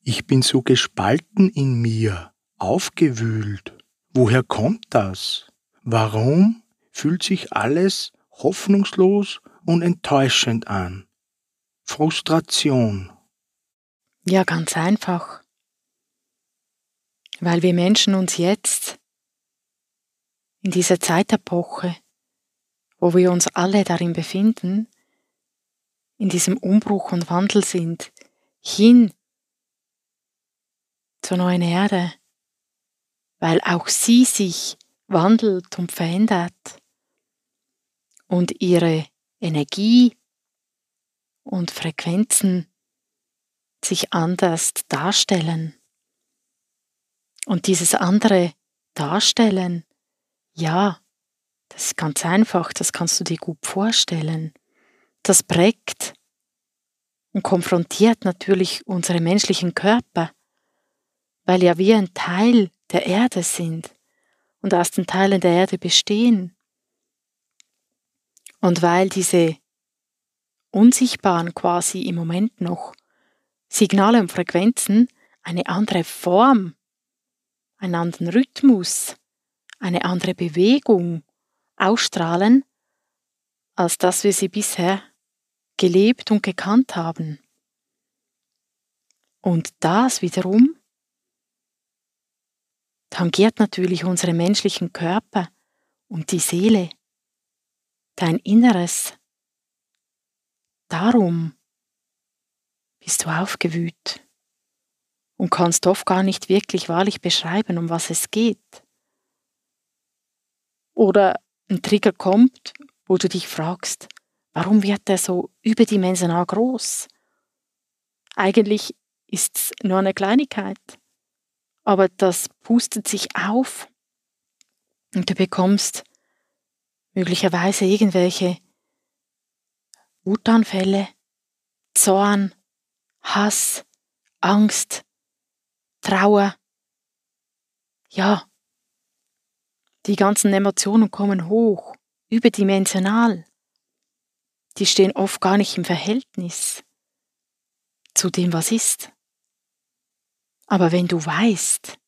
Ich bin so gespalten in mir, aufgewühlt. Woher kommt das? Warum fühlt sich alles hoffnungslos und enttäuschend an? Frustration. Ja, ganz einfach. Weil wir Menschen uns jetzt in dieser Zeitepoche, wo wir uns alle darin befinden, in diesem Umbruch und Wandel sind, hin zur neuen Erde, weil auch sie sich wandelt und verändert und ihre Energie und Frequenzen sich anders darstellen. Und dieses andere Darstellen, ja, das ist ganz einfach, das kannst du dir gut vorstellen. Das prägt und konfrontiert natürlich unsere menschlichen Körper, weil ja wir ein Teil der Erde sind und aus den Teilen der Erde bestehen. Und weil diese unsichtbaren quasi im Moment noch Signale und Frequenzen eine andere Form, einen anderen Rhythmus, eine andere Bewegung ausstrahlen, als dass wir sie bisher gelebt und gekannt haben. Und das wiederum tangiert natürlich unsere menschlichen Körper und die Seele, dein Inneres. Darum bist du aufgewühlt und kannst oft gar nicht wirklich wahrlich beschreiben, um was es geht. Oder ein Trigger kommt, wo du dich fragst, warum wird der so überdimensional groß? Eigentlich ist es nur eine Kleinigkeit, aber das pustet sich auf und du bekommst möglicherweise irgendwelche Wutanfälle, Zorn, Hass, Angst, Trauer. Ja, die ganzen Emotionen kommen hoch, überdimensional. Die stehen oft gar nicht im Verhältnis zu dem, was ist. Aber wenn du weißt,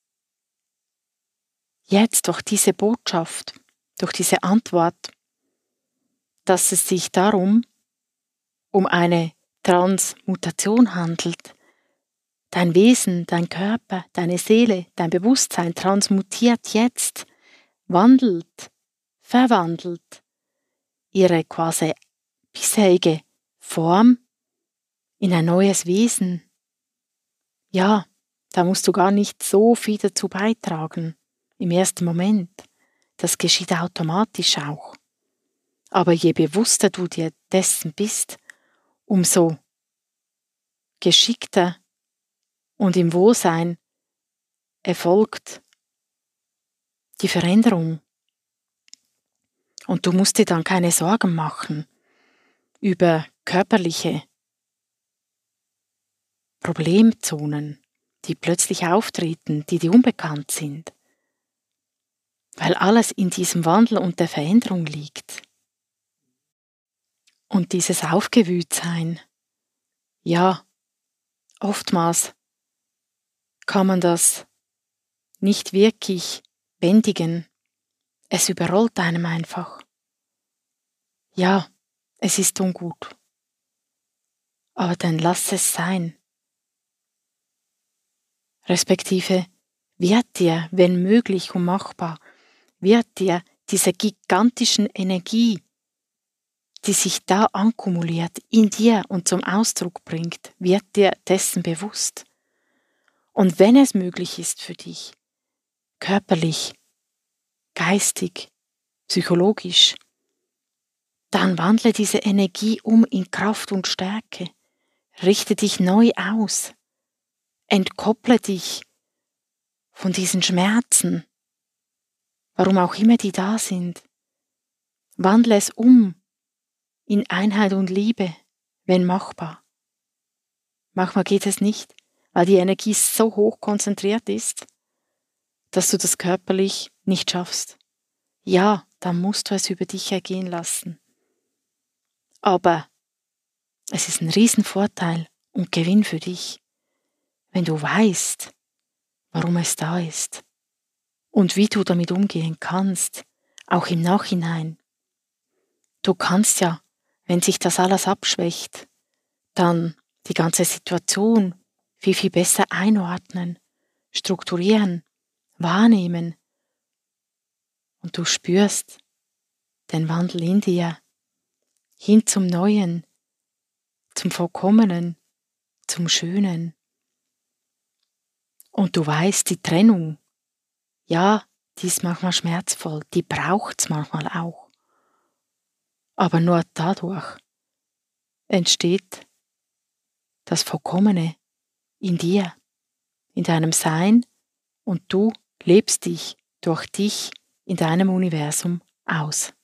jetzt durch diese Botschaft, durch diese Antwort, dass es sich darum um eine Transmutation handelt, dein Wesen, dein Körper, deine Seele, dein Bewusstsein transmutiert jetzt, wandelt, verwandelt ihre quasi bisherige Form in ein neues Wesen. Ja, da musst du gar nicht so viel dazu beitragen im ersten Moment. Das geschieht automatisch auch. Aber je bewusster du dir dessen bist, umso geschickter und im Wohlsein erfolgt die Veränderung. Und du musst dir dann keine Sorgen machen über körperliche Problemzonen, die plötzlich auftreten, die dir unbekannt sind, weil alles in diesem Wandel und der Veränderung liegt. Und dieses Aufgewühltsein, ja, oftmals kann man das nicht wirklich bändigen. Es überrollt einem einfach. Ja, es ist ungut. Aber dann lass es sein. Respektive wird dir, wenn möglich und machbar, wird dir diese gigantischen Energie, die sich da akkumuliert, in dir und zum Ausdruck bringt, wird dir dessen bewusst. Und wenn es möglich ist für dich, körperlich, geistig, psychologisch, dann wandle diese Energie um in Kraft und Stärke. Richte dich neu aus. Entkopple dich von diesen Schmerzen, warum auch immer die da sind. Wandle es um in Einheit und Liebe, wenn machbar. Manchmal geht es nicht, weil die Energie so hoch konzentriert ist, dass du das körperlich nicht schaffst. Ja, dann musst du es über dich ergehen lassen. Aber es ist ein Riesenvorteil und Gewinn für dich, wenn du weißt, warum es da ist und wie du damit umgehen kannst, auch im Nachhinein. Du kannst ja, wenn sich das alles abschwächt, dann die ganze Situation viel, viel besser einordnen, strukturieren, wahrnehmen und du spürst den Wandel in dir hin zum Neuen, zum Vollkommenen, zum Schönen. Und du weißt, die Trennung, ja, die ist manchmal schmerzvoll, die braucht's manchmal auch. Aber nur dadurch entsteht das Vollkommene in dir, in deinem Sein, und du lebst dich durch dich in deinem Universum aus.